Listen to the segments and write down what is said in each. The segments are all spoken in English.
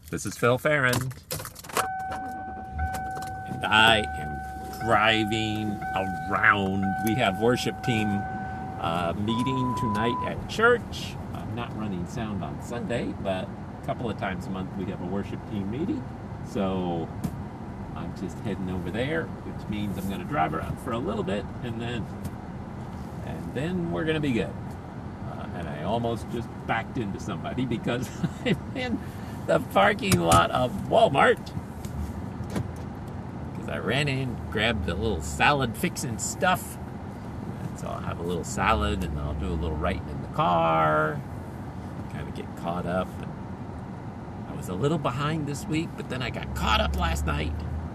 This is Phil Farron, and I am driving around. We have worship team meeting tonight at church. I'm not running sound on Sunday, but a couple of times a month we have a worship team meeting. So I'm just heading over there, which means I'm going to drive around for a little bit, and then we're going to be good. And I almost just backed into somebody because I'm in the parking lot of Walmart, because I ran in, grabbed a little salad fixing stuff, and so I'll have a little salad and I'll do a little writing in the car, kind of get caught up. And I was a little behind this week, but then I got caught up last night.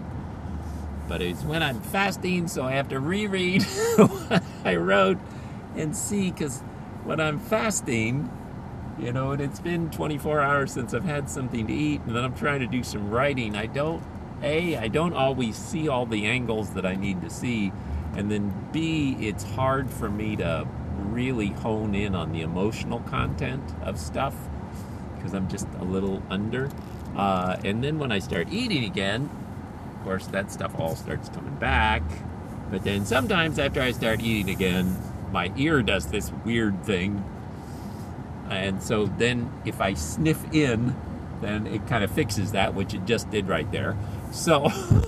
But it's when I'm fasting, so I have to reread what I wrote and see, because when I'm fasting, you know, and it's been 24 hours since I've had something to eat, and then I'm trying to do some writing, I don't always see all the angles that I need to see, and then B, it's hard for me to really hone in on the emotional content of stuff, because I'm just a little under. And then when I start eating again, of course, that stuff all starts coming back. But then sometimes after I start eating again, my ear does this weird thing. And so then if I sniff in, then it kind of fixes that, which it just did right there. So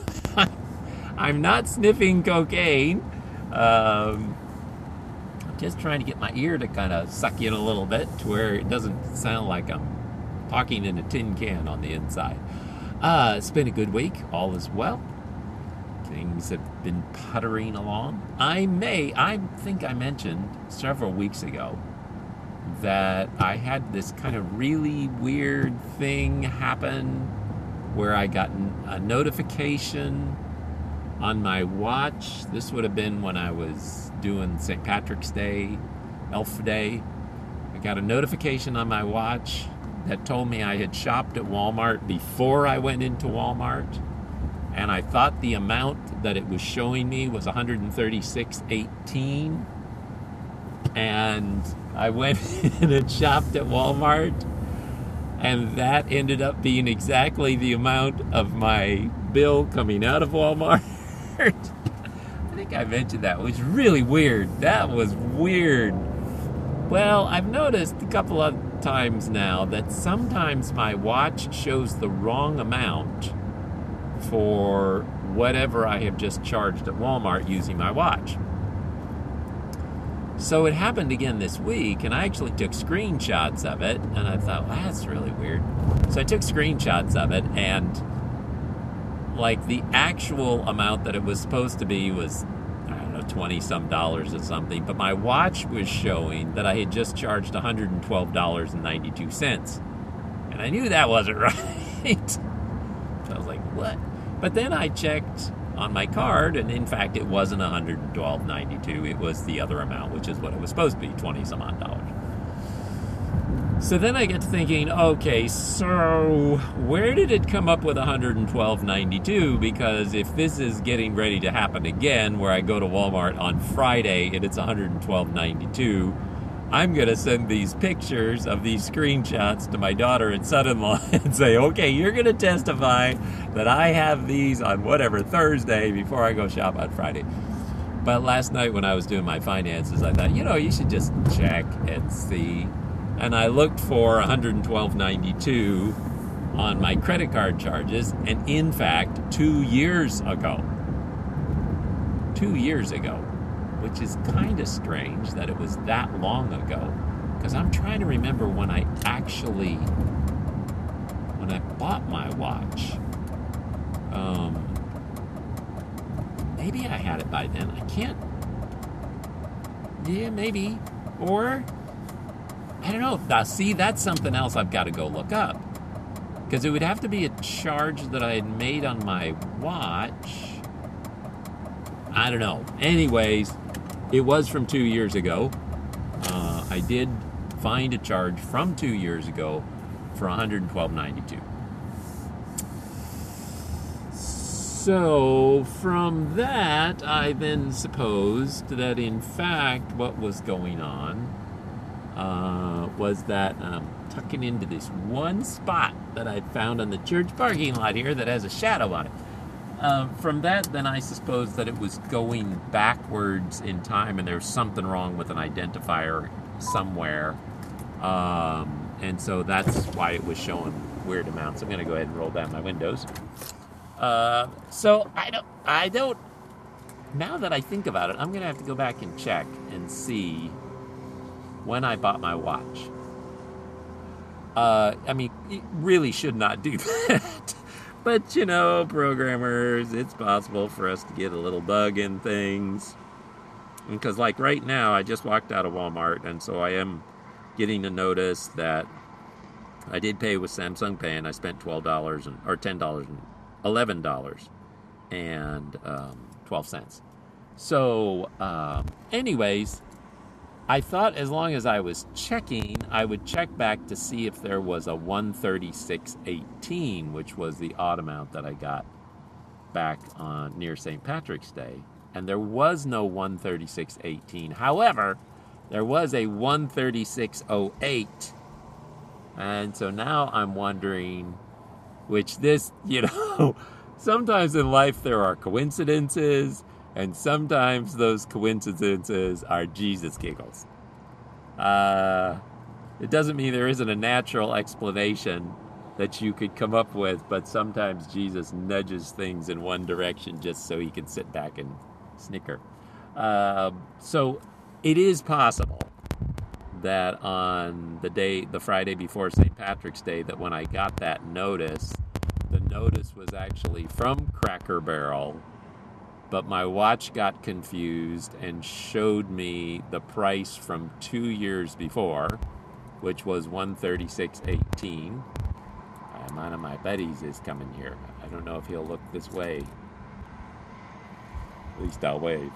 I'm not sniffing cocaine. I'm just trying to get my ear to kind of suck in a little bit to where it doesn't sound like I'm talking in a tin can on the inside. It's been a good week. All is well. Things have been puttering along. I think I mentioned several weeks ago that I had this kind of really weird thing happen where I got a notification on my watch. This would have been when I was doing St. Patrick's Day, Elf Day. I got a notification on my watch that told me I had shopped at Walmart before I went into Walmart, and I thought the amount that it was showing me was $136.18, and I went in and shopped at Walmart, and that ended up being exactly the amount of my bill coming out of Walmart. I think I mentioned that. It was really weird. That was weird. Well, I've noticed a couple of times now that sometimes my watch shows the wrong amount for whatever I have just charged at Walmart using my watch. So it happened again this week, and I actually took screenshots of it, and I thought, well, that's really weird. So I took screenshots of it, and like the actual amount that it was supposed to be was, I don't know, $20-some or something, but my watch was showing that I had just charged $112.92. And I knew that wasn't right. So I was like, what? But then I checked on my card, and in fact, it wasn't $112.92. It was the other amount, which is what it was supposed to be, $20-some odd. So then I get to thinking, okay, so where did it come up with $112.92? Because if this is getting ready to happen again, where I go to Walmart on Friday and it's $112.92, I'm going to send these pictures of these screenshots to my daughter and son-in-law and say, okay, you're going to testify that I have these on whatever Thursday before I go shop on Friday. But last night when I was doing my finances, I thought, you should just check and see. And I looked for $112.92 on my credit card charges, and in fact, 2 years ago, which is kind of strange that it was that long ago, because I'm trying to remember when I bought my watch. Maybe I had it by then. I can't. Yeah, maybe. Or I don't know. Now, see, that's something else I've got to go look up, because it would have to be a charge that I had made on my watch. I don't know. Anyways, it was from 2 years ago. I did find a charge from 2 years ago for $112.92. So from that, I then supposed that in fact what was going on was that I'm tucking into this one spot that I'd found in the church parking lot here that has a shadow on it. From that, then I suppose that it was going backwards in time, and there's something wrong with an identifier somewhere. And so that's why it was showing weird amounts. I'm going to go ahead and roll down my windows. So I don't, now that I think about it, I'm going to have to go back and check and see when I bought my watch. I mean, you really should not do that. But, you know, programmers, it's possible for us to get a little bug in things. Because, like, right now, I just walked out of Walmart, and so I am getting a notice that I did pay with Samsung Pay, and I spent $12 or $10 and $11 and 12 cents. So, anyways, I thought as long as I was checking, I would check back to see if there was a 136.18, which was the odd amount that I got back on near St. Patrick's Day. And there was no 136.18. However, there was a 136.08. And so now I'm wondering, which this, you know, sometimes in life there are coincidences, and sometimes those coincidences are Jesus giggles. It doesn't mean there isn't a natural explanation that you could come up with, but sometimes Jesus nudges things in one direction just so he can sit back and snicker. So it is possible that on the Friday before St. Patrick's Day, that when I got that notice, the notice was actually from Cracker Barrel, but my watch got confused and showed me the price from 2 years before, which was 136.18. One of my buddies is coming here. I don't know if he'll look this way. At least I'll wave.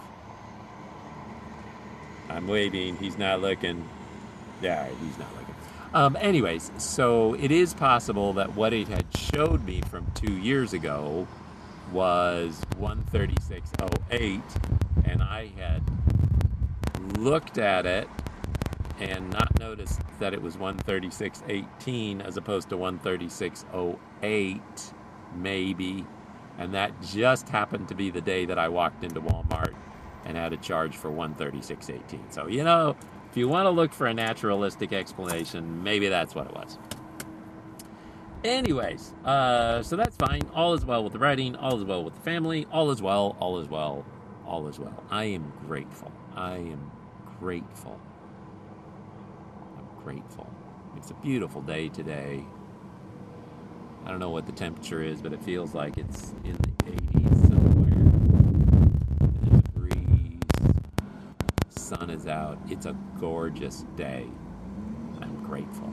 I'm waving. He's not looking. Yeah, he's not looking. Anyways, so it is possible that what it had showed me from 2 years ago was 136.08, and I had looked at it and not noticed that it was 136.18 as opposed to 136.08 maybe, and that just happened to be the day that I walked into Walmart and had a charge for 136.18. So, you know, if you want to look for a naturalistic explanation, maybe that's what it was. Anyways, so that's fine. All is well with the writing. All is well with the family. All is well. All is well. All is well. I am grateful. I am grateful. I'm grateful. It's a beautiful day today. I don't know what the temperature is, but it feels like it's in the 80s somewhere. And there's a breeze. Sun is out. It's a gorgeous day. I'm grateful.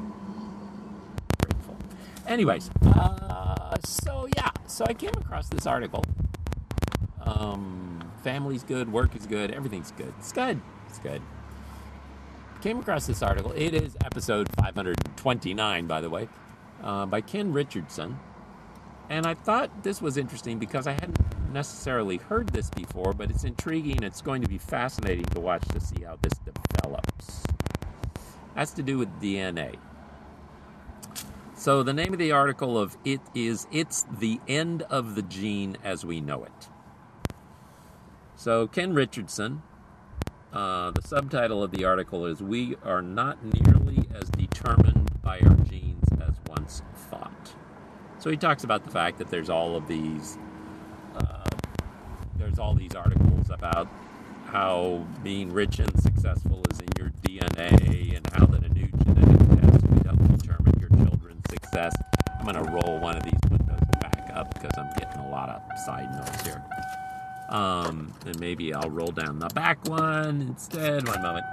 Anyways, so I came across this article. Family's good, work is good, everything's good. It's good. Came across this article. It is episode 529, by the way, by Ken Richardson. And I thought this was interesting because I hadn't necessarily heard this before, but it's intriguing. It's going to be fascinating to watch to see how this develops. It has to do with DNA. So the name of the article It's the End of the Gene as We Know It. So Ken Richardson, the subtitle of the article is We Are Not Nearly as Determined by Our Genes as Once Thought. So he talks about the fact that there's all these articles about how being rich and successful is in your DNA and how that a new genetic test would help determine your children's success. I'm going to roll one of these windows back up because I'm getting a lot of side noise here. And maybe I'll roll down the back one instead. One moment.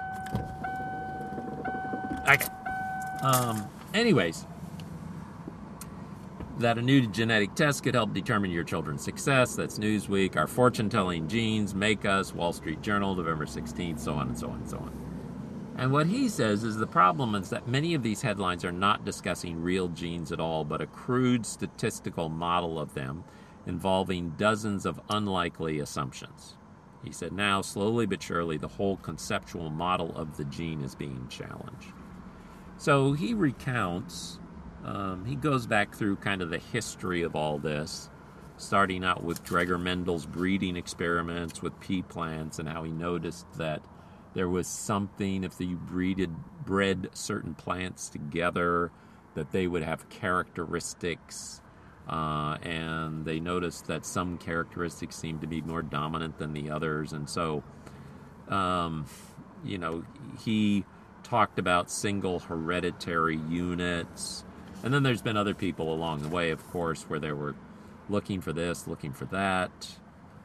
Okay. Anyways, that a new genetic test could help determine your children's success. That's Newsweek. Our fortune-telling genes make us. Wall Street Journal, November 16th, so on and so on and so on. And what he says is the problem is that many of these headlines are not discussing real genes at all, but a crude statistical model of them involving dozens of unlikely assumptions. He said now, slowly but surely, the whole conceptual model of the gene is being challenged. So he recounts He goes back through kind of the history of all this, starting out with Gregor Mendel's breeding experiments with pea plants and how he noticed that there was something, if you bred certain plants together, that they would have characteristics. And they noticed that some characteristics seemed to be more dominant than the others. And so, he talked about single hereditary units. And then there's been other people along the way, of course, where they were looking for this, looking for that.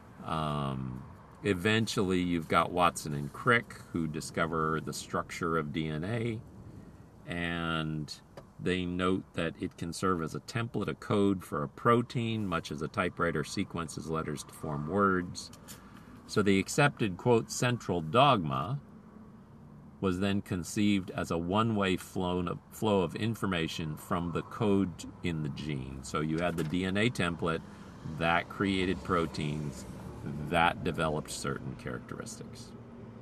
Eventually, you've got Watson and Crick, who discover the structure of DNA. And they note that it can serve as a template, a code for a protein, much as a typewriter sequences letters to form words. So the accepted, quote, central dogma was then conceived as a one-way flow of information from the code in the gene. So you had the DNA template, that created proteins, that developed certain characteristics.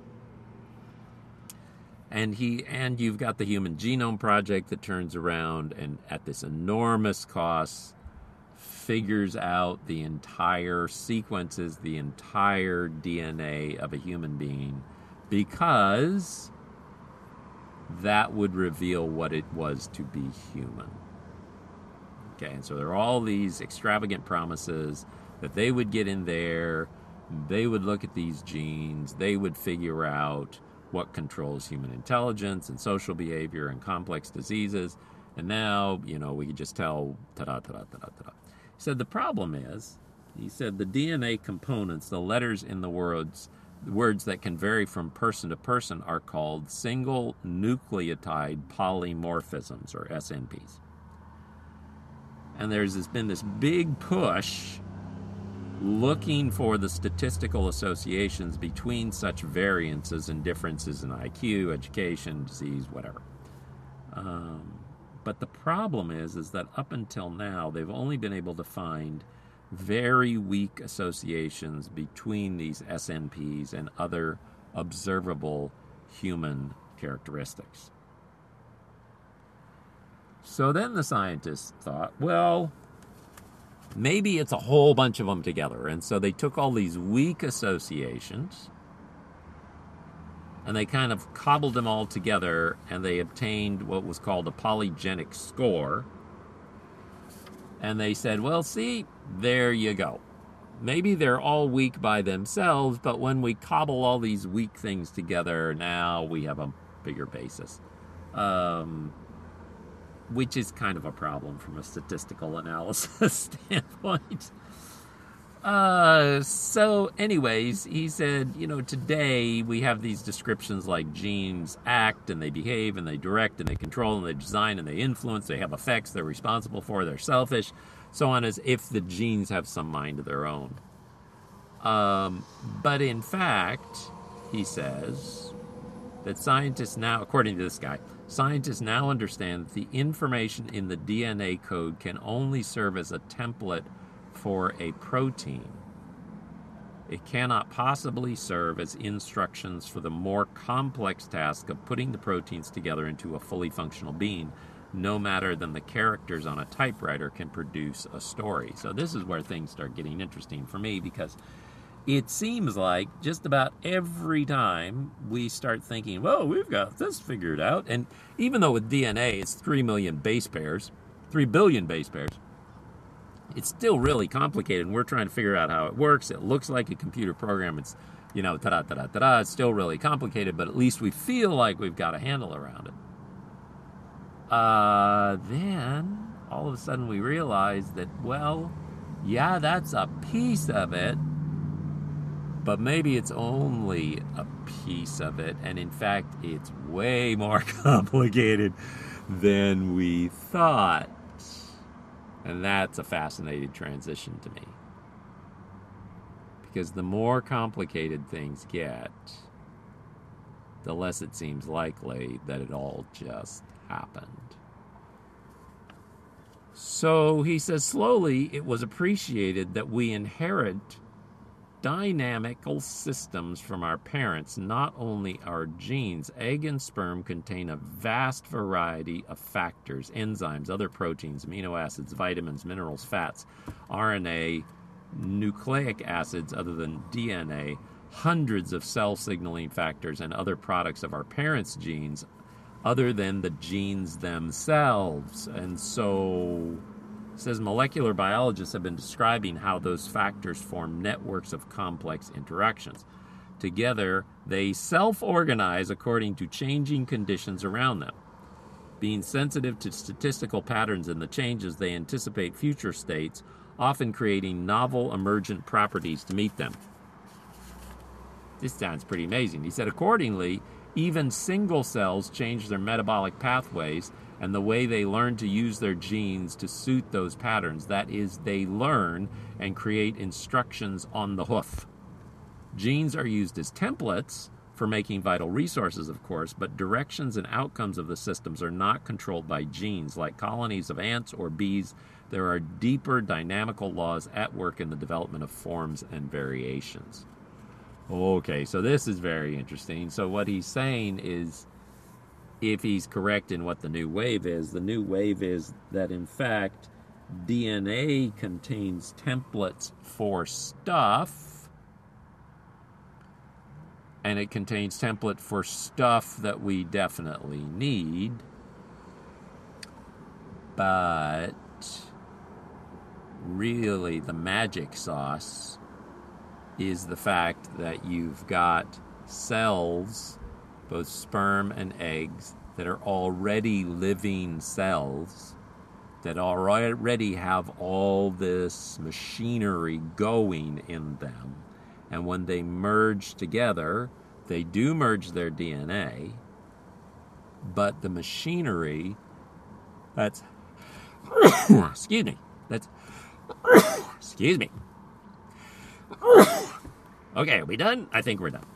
And you've got the Human Genome Project that turns around and at this enormous cost figures out the entire sequences, the entire DNA of a human being, because that would reveal what it was to be human. Okay, and so there are all these extravagant promises that they would get in there, they would look at these genes, they would figure out what controls human intelligence and social behavior and complex diseases. And now, we could just tell, ta-da, ta-da, ta-da, ta-da. He said the problem is, the DNA components, the letters in the words that can vary from person to person are called single nucleotide polymorphisms, or SNPs. And there's been this big push looking for the statistical associations between such variances and differences in IQ, education, disease, whatever. But the problem is that up until now, they've only been able to find very weak associations between these SNPs and other observable human characteristics. So then the scientists thought, well, maybe it's a whole bunch of them together. And so they took all these weak associations and they kind of cobbled them all together, and they obtained what was called a polygenic score. And they said, well, see, there you go. Maybe they're all weak by themselves, but when we cobble all these weak things together, now we have a bigger basis. Which is kind of a problem from a statistical analysis standpoint. So anyways, he said, today we have these descriptions like genes act and they behave and they direct and they control and they design and they influence, they have effects, they're responsible for, they're selfish, so on, as if the genes have some mind of their own. But in fact, he says that scientists now, according to this guy, scientists now understand that the information in the DNA code can only serve as a template for a protein. It cannot possibly serve as instructions for the more complex task of putting the proteins together into a fully functional being, no matter than the characters on a typewriter can produce a story. So this is where things start getting interesting for me, because it seems like just about every time we start thinking, well, we've got this figured out, and even though with DNA it's 3 million base pairs, 3 billion base pairs, it's still really complicated, and we're trying to figure out how it works. It looks like a computer program. It's, ta-da, ta-da, ta-da. It's still really complicated, but at least we feel like we've got a handle around it. Then, all of a sudden, we realize that, well, yeah, that's a piece of it, but maybe it's only a piece of it, and in fact, it's way more complicated than we thought. And that's a fascinating transition to me. Because the more complicated things get, the less it seems likely that it all just happened. So he says, slowly it was appreciated that we inherit ... dynamical systems from our parents, not only our genes. Egg and sperm contain a vast variety of factors, enzymes, other proteins, amino acids, vitamins, minerals, fats, RNA, nucleic acids other than DNA, hundreds of cell signaling factors, and other products of our parents' genes other than the genes themselves. And so, it says molecular biologists have been describing how those factors form networks of complex interactions. Together, they self-organize according to changing conditions around them. Being sensitive to statistical patterns in the changes, they anticipate future states, often creating novel emergent properties to meet them. This sounds pretty amazing. He said, accordingly, even single cells change their metabolic pathways and the way they learn to use their genes to suit those patterns. That is, they learn and create instructions on the hoof. Genes are used as templates for making vital resources, of course, but directions and outcomes of the systems are not controlled by genes. Like colonies of ants or bees, there are deeper dynamical laws at work in the development of forms and variations. Okay, so this is very interesting. So what he's saying is, if he's correct in what the new wave is that, in fact, DNA contains templates for stuff, and it contains template for stuff that we definitely need, but really the magic sauce is the fact that you've got cells, both sperm and eggs, that are already living cells, that already have all this machinery going in them. And when they merge together, they do merge their DNA, but the machinery that's excuse me. Okay, are we done? I think we're done.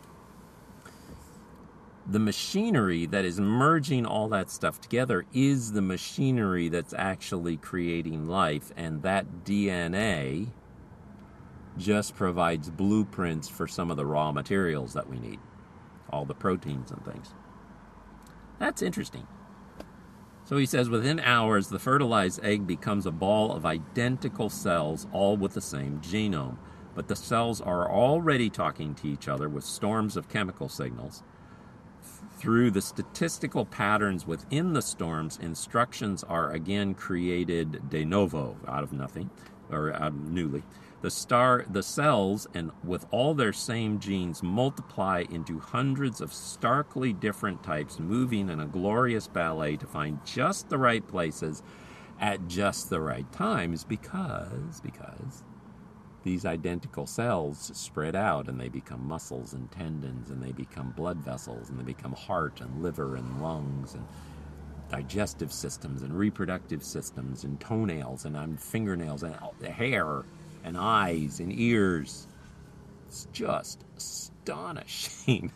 The machinery that is merging all that stuff together is the machinery that's actually creating life, and that DNA just provides blueprints for some of the raw materials that we need, all the proteins and things. That's interesting. So he says, within hours, the fertilized egg becomes a ball of identical cells, all with the same genome. But the cells are already talking to each other with storms of chemical signals. Through the statistical patterns within the storms, instructions are again created de novo, out of nothing, or out of newly. The cells, and with all their same genes, multiply into hundreds of starkly different types, moving in a glorious ballet to find just the right places at just the right times, because these identical cells spread out and they become muscles and tendons, and they become blood vessels, and they become heart and liver and lungs and digestive systems and reproductive systems and toenails and fingernails and hair and eyes and ears. It's just astonishing.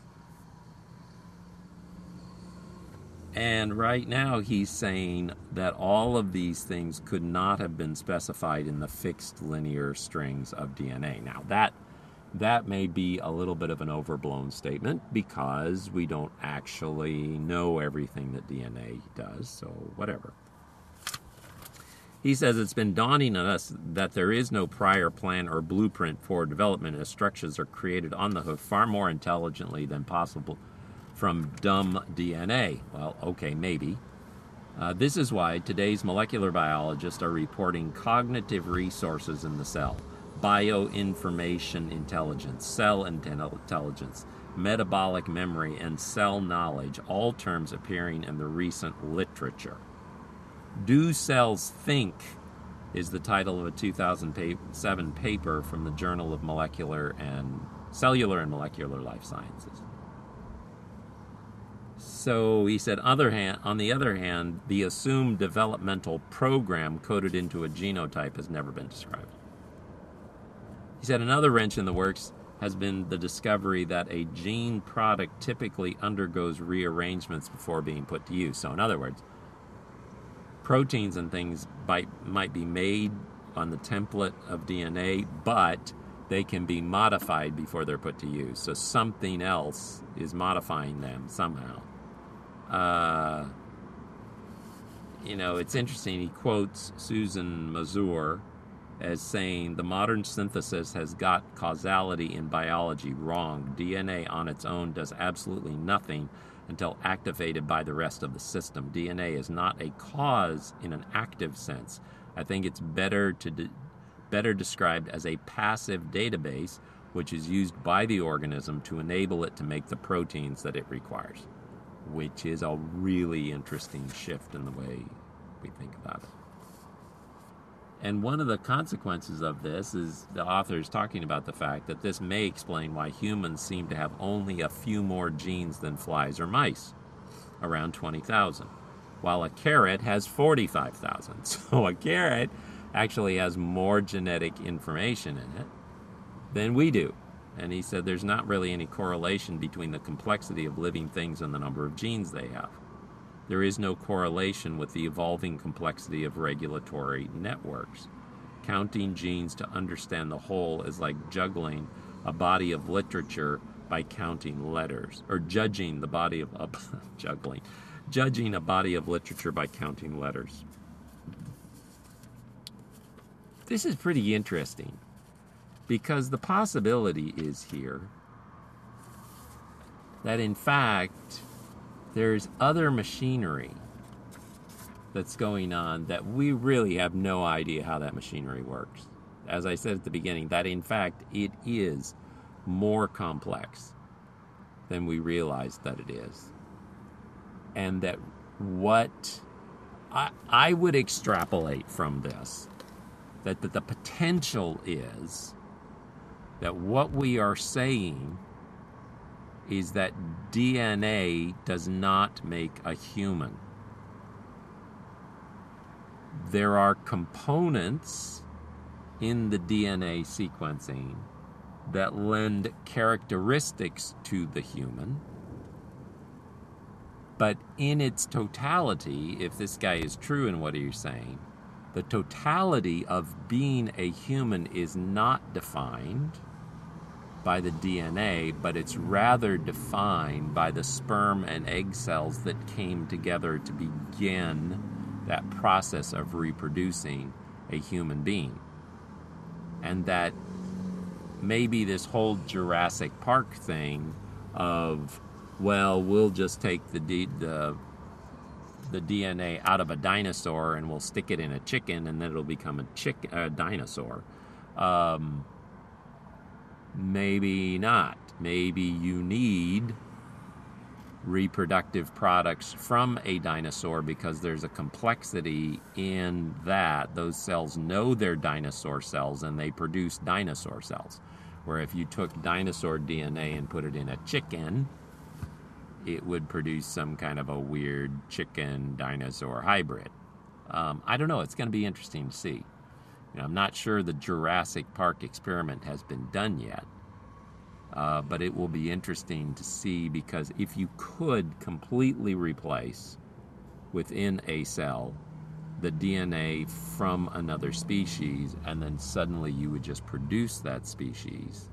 And right now he's saying that all of these things could not have been specified in the fixed linear strings of DNA. Now that may be a little bit of an overblown statement, because we don't actually know everything that DNA does, so whatever. He says it's been dawning on us that there is no prior plan or blueprint for development, as structures are created on the hoof far more intelligently than possible from dumb DNA. Well, okay, maybe. This is why today's molecular biologists are reporting cognitive resources in the cell, bioinformation intelligence, cell intelligence, metabolic memory, and cell knowledge, all terms appearing in the recent literature. Do Cells Think is the title of a 2007 paper from the Journal of Cellular and Molecular Life Sciences. So he said, on the other hand, the assumed developmental program coded into a genotype has never been described. He said another wrench in the works has been the discovery that a gene product typically undergoes rearrangements before being put to use. So in other words, proteins and things might be made on the template of DNA, but they can be modified before they're put to use. So something else is modifying them somehow. It's interesting. He quotes Susan Mazur as saying, the modern synthesis has got causality in biology wrong. DNA on its own does absolutely nothing until activated by the rest of the system. DNA is not a cause in an active sense. I think it's better described as a passive database, which is used by the organism to enable it to make the proteins that it requires, which is a really interesting shift in the way we think about it. And one of the consequences of this is the author is talking about the fact that this may explain why humans seem to have only a few more genes than flies or mice, around 20,000, while a carrot has 45,000. So a carrot actually has more genetic information in it than we do. And he said there's not really any correlation between the complexity of living things and the number of genes they have. There is no correlation with the evolving complexity of regulatory networks. Counting genes to understand the whole is like juggling a body of literature by counting letters, or judging a body of literature by counting letters. This is pretty interesting because the possibility is here that in fact there's other machinery that's going on that we really have no idea how that machinery works. As I said at the beginning, that in fact it is more complex than we realize that it is. And that what I would extrapolate from this, that the potential is that what we are saying is that DNA does not make a human. There are components in the DNA sequencing that lend characteristics to the human, but in its totality, if this guy is true in what he's saying, the totality of being a human is not defined by the DNA, but it's rather defined by the sperm and egg cells that came together to begin that process of reproducing a human being. And that maybe this whole Jurassic Park thing of, well, we'll just take the DNA out of a dinosaur and we'll stick it in a chicken and then it'll become a dinosaur. Maybe not. Maybe you need reproductive products from a dinosaur because there's a complexity in that. Those cells know they're dinosaur cells and they produce dinosaur cells. Where if you took dinosaur DNA and put it in a chicken, it would produce some kind of a weird chicken-dinosaur hybrid. I don't know. It's going to be interesting to see. I'm not sure the Jurassic Park experiment has been done yet, but it will be interesting to see, because if you could completely replace within a cell the DNA from another species and then suddenly you would just produce that species,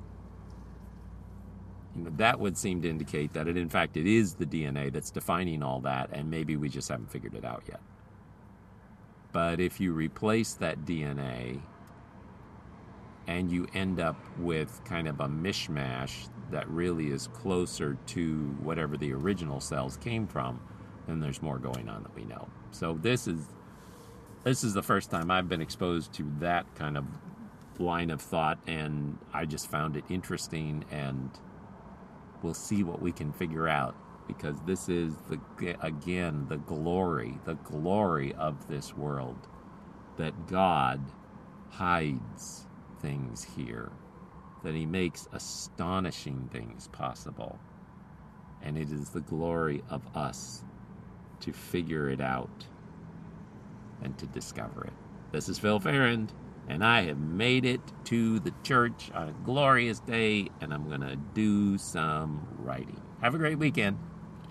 that would seem to indicate that it is the DNA that's defining all that, and maybe we just haven't figured it out yet. But if you replace that DNA and you end up with kind of a mishmash that really is closer to whatever the original cells came from, then there's more going on that we know. So this is the first time I've been exposed to that kind of line of thought, and I just found it interesting, and we'll see what we can figure out. Because this is, the glory of this world, that God hides things here, that he makes astonishing things possible. And it is the glory of us to figure it out and to discover it. This is Phil Ferrand, and I have made it to the church on a glorious day, and I'm going to do some writing. Have a great weekend.